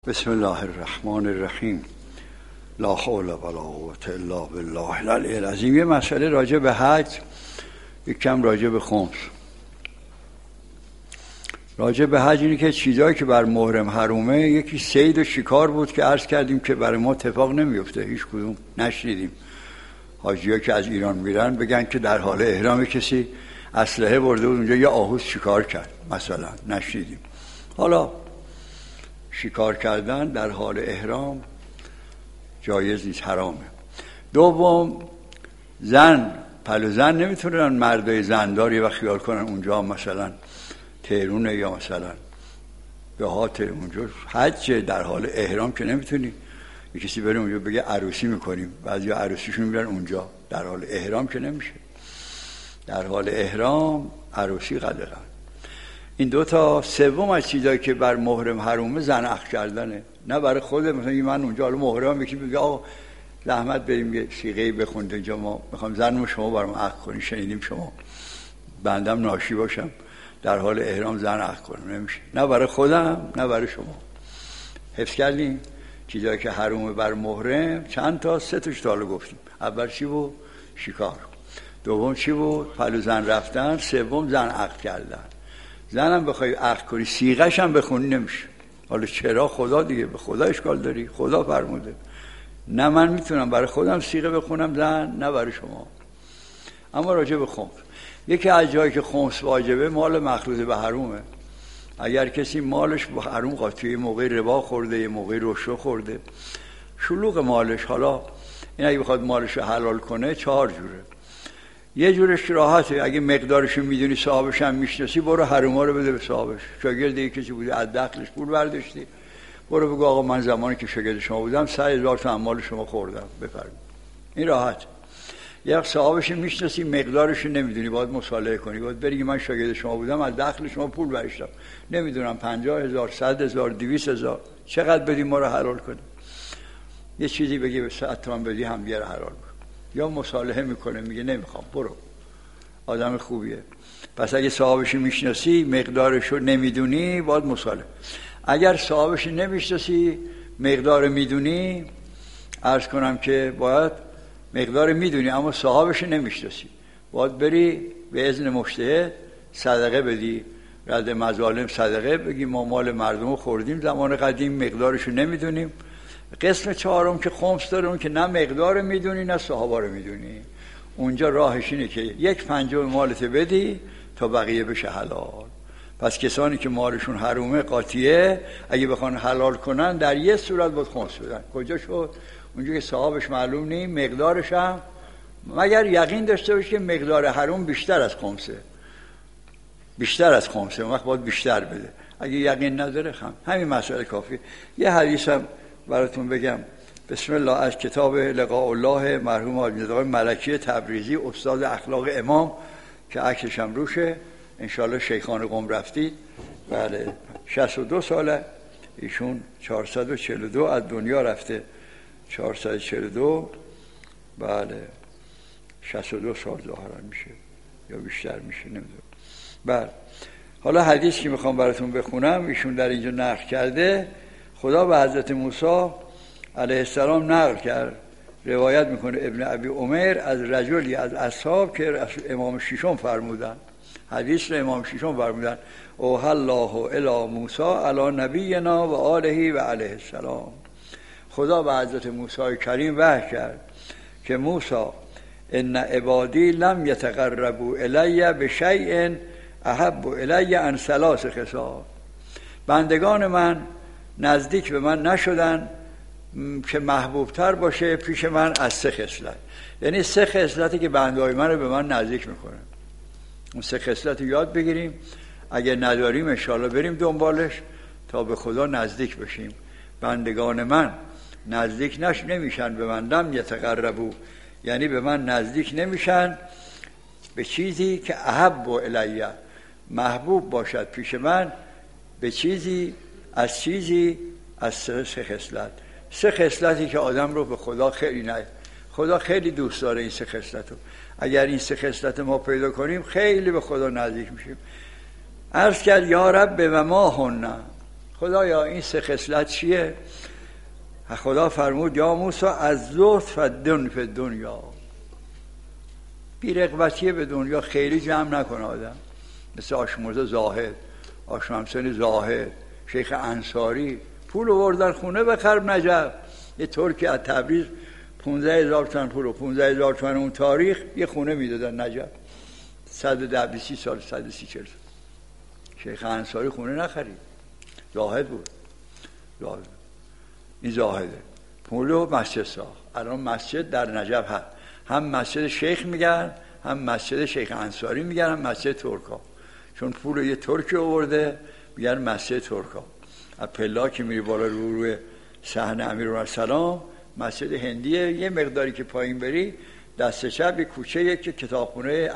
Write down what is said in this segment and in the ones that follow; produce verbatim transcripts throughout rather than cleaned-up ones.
بسم الله الرحمن الرحیم. لا حول ولا قوة الا بالله العلی العظیم. یه مسئله راجع به حج، یک کم راجع به خمس. راجع به حج اینه که چیزایی که بر محرم حرومه، یکی صید و شکار بود که عرض کردیم که برای ما اتفاق نمیفته، هیچ کدوم نشنیدیم حاجی‌ها که از ایران میرن بگن که در حال احرام کسی اسلحه برده بود اونجا یه آهوز شکار کرد، مثلا نشنیدیم. حالا شکار کردن در حال احرام جایز نیست، حرامه. دوم، زن پلو زن نمیتونن مردای زنداری و خیال کنن اونجا مثلا تهرونه یا مثلا دهات اونجا حج در حال احرام که نمیتونی یه کسی بره اونجا بگه عروسی میکنیم، بعضی عروسیشون میرن اونجا، در حال احرام که نمیشه. در حال احرام عروسی قدرن. این دو تا. سوم از چیزایی که بر محرم حرومه زن عقد کردنه، نه برای خود. مثلا من اونجا حالا محرم یکی بگه آقا زحمت بریم یه سیغه‌ای بخونید اینجا، ما میخوام زنم شما برام عقد کنی، شنیدیم شما بندم ناشی باشم در حال احرام زن عقد کنم، نمیشه. نه برای خودم نه برای شما. حفظ کردیم چیزایی که حرومه بر محرم چند تا، سه تاش تا حالا گفتیم. اول چی بود؟ شکار. دوم چی بود؟ پلو زن رفتن. سوم زن عقد کردن. زنم بخوای عقد کنی صیغه‌ش هم بخونی نمیشه. حالا چرا؟ خدا دیگه، به خدا اشکال داری؟ خدا فرموده. نه من میتونم برای خودم صیغه بخونم زن، نه برای شما. اما راجع به خمس، یکی از جایی که خمس واجبه مال مخلوط به حرومه. اگر کسی مالش به حروم قاطی، یه موقع ربا خورده، یه موقع رشوه خورده، شلوغ مالش، حالا این اگه بخواد مالش رو حلال کنه چهار جوره. یه جورش راحته، اگه مقدارش میدونی صاحبش هم میشناسی، برو حروما رو بده به صاحبش. شاگرد یکی کسی بودی از دخلش پول برداشتی، برو بگو آقا من زمانی که شاگرد شما بودم سه هزار تا مال شما خوردم، بفرمایید. این راحت. یه صاحبش میشناسی مقدارش نمیدونی، باید مصالحه کنی، باید بری من شاگرد شما بودم از دخل شما پول برداشتم، نمیدونم پنجاه هزار، صد هزار، دویست هزار، چقدر بدی ما رو حلال کنی. یه چیزی بگی به صد تومن بدی هم دیگه حلال کن. یا مصالحه میکنه میگه نمیخوام، برو، آدم خوبیه. پس اگه صاحبش میشناسی مقدارشو نمیدونی باید مصالحه. اگر صاحبش نمیشناسی مقدار میدونی، عرض کنم که باید مقدار میدونی اما صاحبش نمیشناسی، باید بری به اذن مجتهد صدقه بدی، رد مظالم صدقه بگی ما مال مردم خوردیم زمان قدیم، مقدارشو نمیدونیم. قسم چهارم که خمس داره، اون که نه مقدار میدونی نه صحابه رو میدونی. اونجا راهش اینه که یک پنجم مالت بدی تا بقیه بشه حلال. پس کسانی که مالشون حرومه قاطیه اگه بخوان حلال کنن در یه صورت باید خمس بدن. کجا شد؟ اونجا که صاحبش معلوم نیست، مقدارش هم مگر یقین داشته باشه که مقدار حروم بیشتر از خمسه، بیشتر از خمسه، اون وقت باید بیشتر بده. اگه یقین نداره خم همین مسئله کافیه. یه حدیثم براتون بگم. بسم الله. از کتاب لقاء الله مرحوم حاجی آقای ملکی تبریزی، استاد اخلاق امام که عکسش هم روشه، انشالله شیخان قم رفتید. بله، شصت و دو ساله ایشون، چهارصد و چهل و دو از دنیا رفته، چهارصد و چهل و دو. بله، شصت و دو سال ظاهرا میشه یا بیشتر میشه، نمیدونم. بله، حالا حدیث که میخوام براتون بخونم ایشون در اینجا نقل کرده. خدا به حضرت موسی علیه السلام نقل کرد، روایت میکنه ابن ابی عمر از رجلی از اصحاب که امام ششم فرمودن، حدیث رو امام ششم فرمودن، اوحی الله الی موسی علی نبینا و آله و علیه السلام. خدا به حضرت موسی کریم وحی کرد که موسی ان عبادی لم یتقربوا الی بشیء احب الی عن ثلاث خصال. بندگان من نزدیک به من نشدن که محبوبتر باشه پیش من از سه خصلت. یعنی سه خصلتی که بنده‌های من رو به من نزدیک میکنه. اون سه خصلت رو یاد بگیریم، اگر نداریم انشاءالله بریم دنبالش تا به خدا نزدیک بشیم. بندگان من نزدیک نش نمیشن به من، لم یتقربوا، یعنی به من نزدیک نمیشن به چیزی که احب الیه، محبوب باشد پیش من، به چیزی از چیزی از سه خصلت. سه خصلتی که آدم رو به خدا خیلی نه خدا خیلی دوست داره این سه خصلتو. اگر این سه خصلت ما پیدا کنیم خیلی به خدا نزدیک میشیم. عرض کرد یا رب و ما هن، خدایا این سه خصلت چیه؟ خدا فرمود یا موسی از لطف دن فی دنیا، بی رغبتی به دنیا خیلی جمع نکنه آدم، مثل آشمرزا زاهد، آشممسن زاهد، شیخ انصاری پول آوردن خونه بخر نجف. یه ترکی از تبریز پونزده هزار تومن پول و پونزده هزار تومن اون تاریخ یه خونه میدادن نجف، صد و ده سی سال، صد و سی چل سال. شیخ انصاری خونه نخرید، زاهد بود. زاهد. این زاهده پول و مسجد ساخت. الان مسجد در نجف هست، هم مسجد شیخ میگن، هم مسجد شیخ انصاری میگن، هم مسجد ترکا، چون پول یه ترکی آورده میگن مسجد ترکا. از پلا که میری بالا رو روی صحن امیرالسلام مسجد هندیه، یه مقداری که پایین بری دست چپ یه کوچه یک که کتابخونه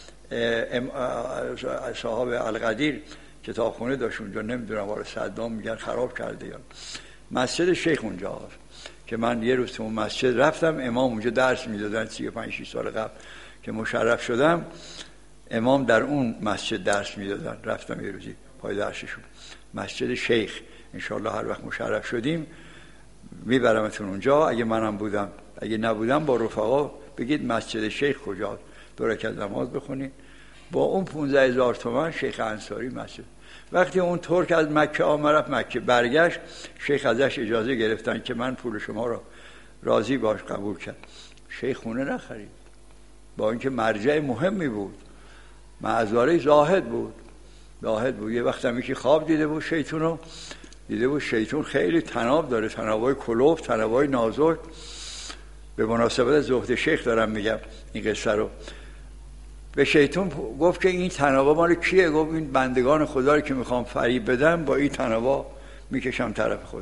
صاحب القدیر کتابخونه داشت اونجا، نمیدونم وارد صدام میگن خراب کرده یا مسجد شیخ اونجا هست که من یه روز تو اون مسجد رفتم، امام اونجا درس میدادن سی و پنج شش سال قبل که مشرف شدم، امام در اون مسجد درس میدادن، رفتم یه روزی پای درسشون. مسجد شیخ انشالله هر وقت مشرف شدیم میبرمتون اونجا، اگه منم بودم، اگه نبودم با رفقا بگید مسجد شیخ کجاست، دو رکعت نماز بخونید. با اون پونزده هزار تومان شیخ انصاری مسجد. وقتی اون ترک از مکه آمد رفت مکه، برگشت شیخ ازش اجازه گرفتن که من پول شما رو راضی باش قبول کرد. شیخ خونه نخرید، با اینکه مرجع مهمی بود، معذاره زاهد بود، زاهد بود. یه وقت هم یکی خواب دیده بود شیطون رو، دیده بود شیطون خیلی تناب داره، تنابای کلوف، تنابای نازک. به مناسبت زهد شیخ دارم میگم این قصه رو. به شیطون گفت که این تنابا مال کیه؟ گفت این بندگان خدا رو که میخوام فریب بدم با این تنابا میکشم طرف خدا.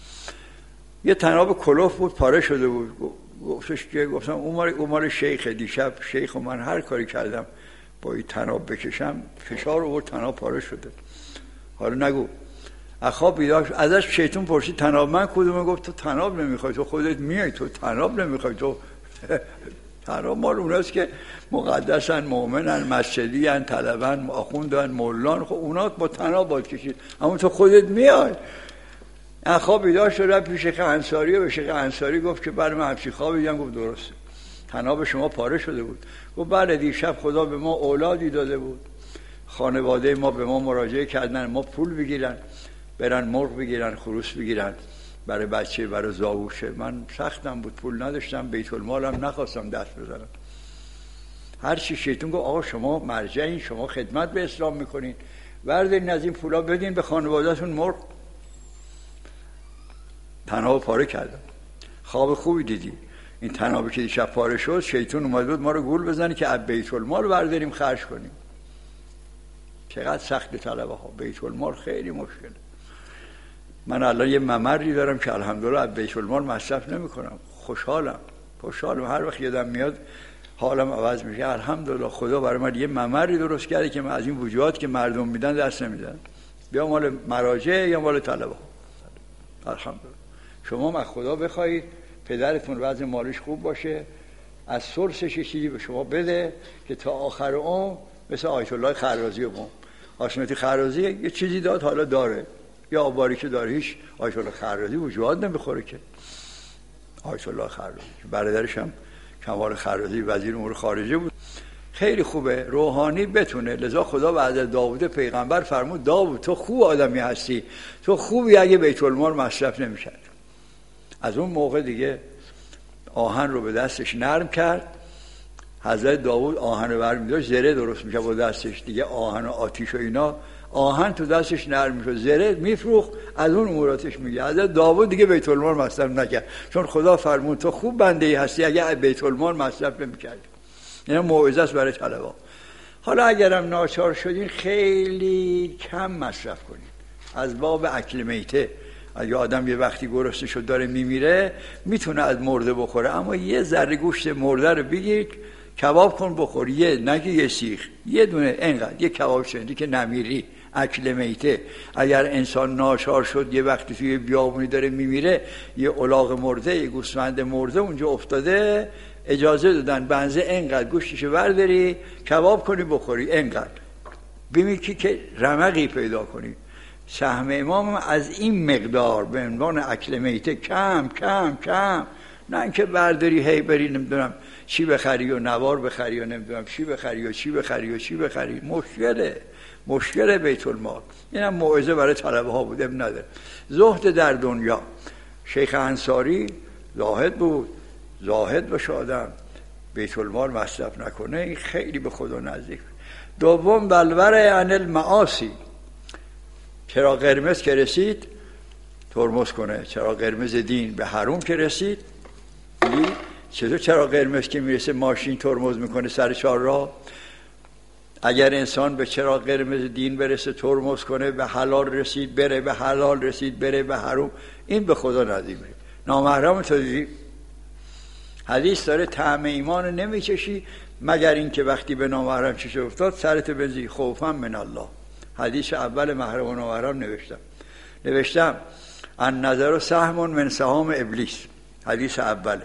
یه تناب کلوف بود پاره شده بود، گفتش که گفتم اون مال اون مال شیخ. دیشب شیخ و من هر کاری کردم با این تناب بکشم فشار آورد تناب پاره شده. حالا نگو. اخواب بیدار ازش شیطون پرسید تناب من کدومه؟ گفت تو تناب نمیخوای، تو خودت میای، تو تناب نمیخوای، تو تناب مال اوناست که مقدسن، مؤمنن، مسجدیان، طلبن، آخوندن، مولان، خب اونا با تناب باید کشید، اما تو خودت میای. اخواب بیدار شد رفت پیش شیخ انصاری و به شیخ انصاری گفت که برای من همچین خوابی دیدم. گفت درسته، تناب شما پاره شده بود. گفت بله دیشب خدا به ما اولادی داده بود، خانواده ما به ما مراجعه کردن، ما پول بگیرن، برن مرغ بگیرن، خروس بگیرن برای بچه، برای زاوشه. من سختم بود، پول نداشتم، بیت المالم نخواستم دست بزنم. هر چی شیطون گفت آقا شما مرجعین، شما خدمت به اسلام میکنین، بردارین از این پولا بدین به خانواده‌تون مرغ. تناب پاره کردم. خواب خوبی دیدی. این تنابی که دیشب پاره شد شیطون اومد بود ما رو گول بزنه که از بیت المال برداریم خرج کنیم. چقدر سخت طلبه ها، بیت المال خیلی مشکله. من الان یه ممری دارم که الحمدلله از بیت المال مصرف نمی کنم. خوشحالم خوشحالم هر وقت یادم میاد حالم عوض میشه. الحمدلله خدا برای من یه ممری درست کرده که من از این وجوهات که مردم میدن دست نمیدن، بیا مال مراجع یا مال طلبه ها. الحمدلله. شما از خدا بخواید پدرتون وضع مالش خوب باشه، از سورسش چیزی به شما بده که تا آخر عمر مثل آیت الله خرازی قم. حاشمتی خرازی یه چیزی داد حالا داره، یا آباری که داره، هیچ آیت الله خرازی وجود نمیخوره که. آیت الله خرازی برادرش هم کمال خرازی وزیر امور خارجه بود، خیلی خوبه، روحانی بتونه. لذا خدا بعد داوود پیغمبر فرمود داوود تو خوب آدمی هستی، تو خوبی اگه بیت المال مصرف نمیشه. از اون موقع دیگه آهن رو به دستش نرم کرد. حضرت داوود آهن رو برمی داشت زره درست میشه با دستش دیگه، آهن و آتیش و اینا، آهن تو دستش نرم میشه، زره میفروخت، از اون اموراتش میگه. حضرت داوود دیگه بیت المال مصرف نکرد، چون خدا فرمود تو خوب بنده ای هستی اگه بیت المال مصرف نمیکردی. اینا موعظه است برای طلبا. حالا اگرم ناچار شدین خیلی کم مصرف کنین، از باب اکل میته. اگه آدم یه وقتی گرسنه شد داره میمیره میتونه از مرده بخوره، اما یه ذره گوشت مرده رو بگیر کباب کن بخور، یه نگه یه سیخ، یه دونه انقدر، یه کباب شدی که نمیری، اکل میته. اگر انسان ناچار شد یه وقتی توی بیابونی داره میمیره، یه الاغ مرده، یه گوسفند مرده اونجا افتاده، اجازه دادن بنزه انقدر گوشتشو برداری کباب کنی بخوری، انقدر ببین که رمقی پیدا کنی. سهم امام از این مقدار به عنوان اکل میته کم کم کم، نه اینکه برداری هی بری نمیدونم چی بخری و نوار بخری و نمیدونم چی بخری و چی بخری و چی بخری. مشکله مشکل بیت المال. اینم موعظه برای طلبه ها بود، ابن نداره. زهد در دنیا. شیخ انصاری زاهد بود، زاهد باشه آدم، بیت المال مصرف نکنه، این خیلی به خدا نزدیک. دوم بلور عن المعاصی. چرا قرمز که رسید ترمز کنه. چرا قرمز دین به حرام که رسید، چطور چرا قرمز که میرسه ماشین ترمز میکنه سر چهار راه؟ اگر انسان به چرا قرمز دین برسه ترمز کنه، به حلال رسید بره، به حلال رسید بره، به حرام، این به خدا نزدیک میشه. نامحرم تو دیدی؟ حدیث داره طعم ایمان نمیچشی مگر این که وقتی به نامحرم چش افتاد سرت بزی خوفا من الله. حدیث اول محرم و نامحرم نوشتم نوشتم ان نظر سهم من سهام ابلیس. حدیث اوله.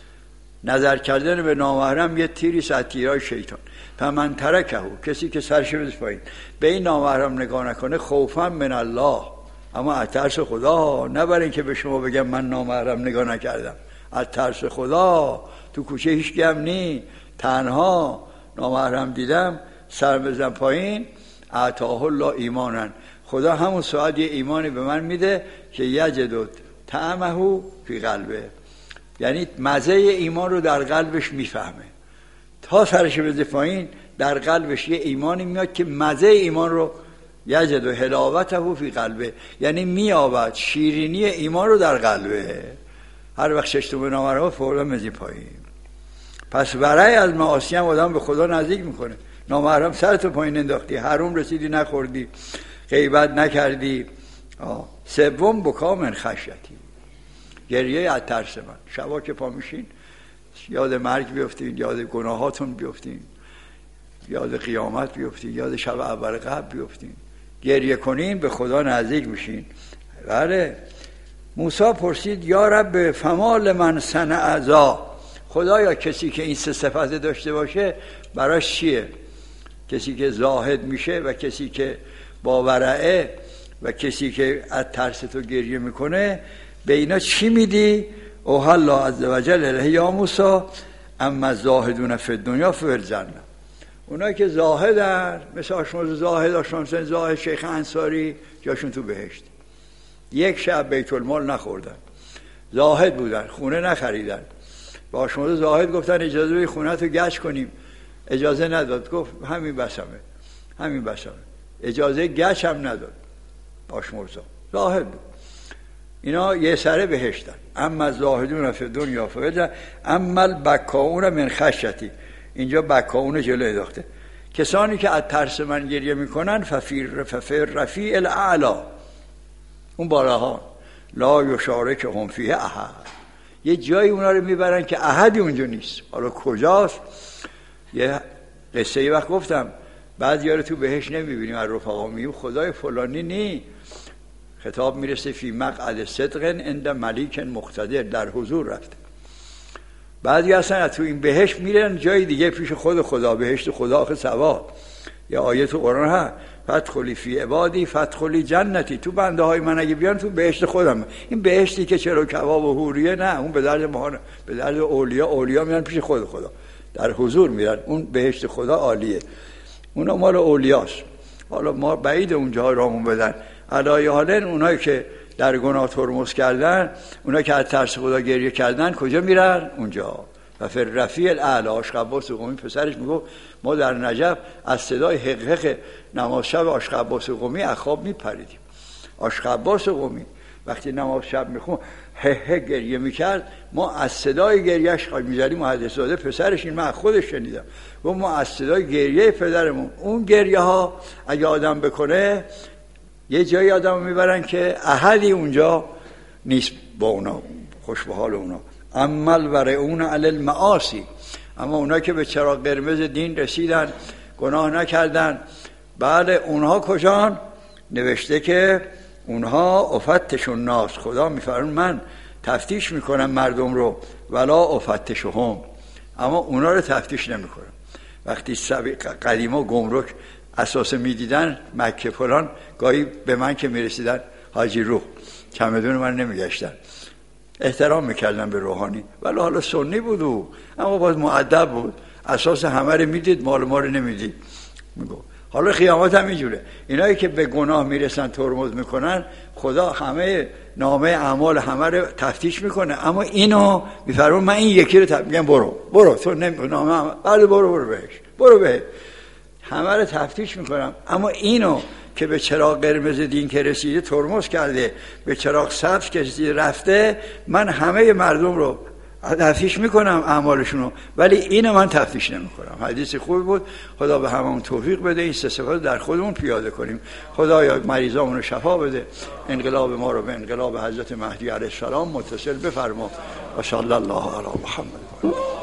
نظر کردن به نامحرم یه تیری از تیرهای شیطان. فمن ترکه، کسی که سرش بزنه پایین به این نامحرم نگاه نکنه، خوفا من الله، اما از ترس خدا، نه برای اینکه به شما بگم من نامحرم نگاه نکردم، از ترس خدا. تو کوچه هیچ گم نی، تنها نامحرم دیدم سر بزن پایین، اعطاه الله ایمانن، خدا همون ساعت یه ایمانی به من میده که یجد طعمه فی قلبه، یعنی مزه ایمان رو در قلبش میفهمه. تا سرش بزنه پایین در قلبش یه ایمانی میاد که مزه ایمان رو یجد حلاوته فی قلبه، یعنی میابد شیرینی ایمان رو در قلبه. هر وقت ششتم به نامحرم فوراً بزنه پایین. پس برای از معاصی هم آدم به خدا نزدیک میکنه. نامحرم سرت پایین انداختی، حرام رسیدی نخوردی، غیبت نکردی. آه. سوم بکا من خشیتی، گریه از ترس من. شبا که پا میشین یاد مرگ بیفتین، یاد گناهاتون بیفتین، یاد قیامت بیفتین، یاد شب اول قبل بیفتین، گریه کنین به خدا نزدیک میشین. بله. موسی پرسید یا رب فمال من صنع ذا، خدایا کسی که این سه صفت داشته باشه براش چیه؟ کسی که زاهد میشه و کسی که با ورعه و کسی که از ترس تو گریه میکنه، به اینا چی میدی؟ اوه الله عزوجل الیه یا موسی اما زاهدون فی الدنیا فی الجنه. اونایی که زاهدن مثل آشموز زاهد، آشموز زاهد شیخ انصاری، جاشون تو بهشت. یک شب بیت المال نخوردن، زاهد بودن، خونه نخریدن. با آشموز زاهد گفتن اجازه بی خونه تو گچ کنیم، اجازه نداد، گفت همین بسمه همین بسمه اجازه گچ هم نداد. آشموز زاهد بود. اینا یه سره بهشتن. اما زاهدون فی دنیا فی الجنه اما البکاون من خشیتی. اینجا بکاون جلو انداخته. کسانی که از ترس من گریه میکنن ففیر ففیر رفیع الاعلا، اون بالاها، لا یشارک هم فیه احد، یه جایی اونا رو میبرن که احدی اونجا نیست. حالا کجاست؟ یه قصه ای وقت گفتم بعد یارو تو بهش نمیبینیم از رفقا میگیم خدای فلانی نی، خطاب میرسه فی مقعد صدق عند ملیک مقتدر، در حضور رفته. بعضی اصلا تو این بهشت میرن جای دیگه پیش خود خدا، بهشت خدا آخه ثواب. یا آیه تو قرآن ها فتخلی فی عبادی فتخلی جنتی، تو بنده های من اگه بیان تو بهشت خودم. این بهشتی که چرا کباب و حوریه نه، اون به درد ما، به درد اولیا. اولیا میرن پیش خود خدا، در حضور میرن. اون بهشت خدا عالیه، اونا مال اولیاست. حالا ما بعید اونجا رامون بدن. علایه حالن اونایی که در گناه ترمز کردن، اونایی که از ترس خدا گریه کردن، کجا میرن؟ اونجا. و فر رفیع الاعلی. آشقباس قمی پسرش میگفت ما در نجف از صدای حقحق نماز شب آشقباس قمی از خواب میپریدیم. آشقباس قمی وقتی نماز شب میخون هه هه گریه میکرد، ما از صدای گریهش میزدیم. محدث زاده پسرش، این من خودش شنیدم، و ما از صدای گریه پدرمون، اون گریه ها اگه آدم بکنه یه جایی آدم میبرن که احدی اونجا نیست با اونا، خوش به حال اونا. عمل ورعون علی المعاصی، اما اونا که به چراغ قرمز دین رسیدن، گناه نکردن، بعد اونها کجان؟ نوشته که اونها افتش الناس، خدا میفرمون من تفتیش میکنم مردم رو، ولا افتشهم، اما اونا رو تفتیش نمیکنم. وقتی قدیما گمرک اساس میدیدن مکه فلان، گاهی به من که میرسیدن حاجی روح چمدون من نمیگشتن، احترام میکردن به روحانی، ولی حالا سنی بود او، اما باز مؤدب بود، اساس همه رو میدید، مال ما رو نمیدید. میگو حالا قیامت هم اینجوره، اینایی که به گناه میرسن ترمز میکنن، خدا همه نامه اعمال همه رو تفتیش میکنه، اما اینو میفرمون من این یکی رو تفتیش میگم برو برو تو نامه بله برو برو بهش برو بهش، همه رو تفتیش میکنم، اما اینو که به چراغ قرمز دین که رسیده ترمز کرده، به چراغ سبز که رسیده رفته، من همه مردم رو تفتیش میکنم اعمالشونو، ولی اینو من تفتیش نمیکنم. حدیث خوبی بود، خدا به هممون توفیق بده این سه صفات در خودمون پیاده کنیم. خدایا مریضامون رو شفا بده، انقلاب ما رو به انقلاب حضرت مهدی علیه السلام متصل بفرما. و صلی الله علی محمد.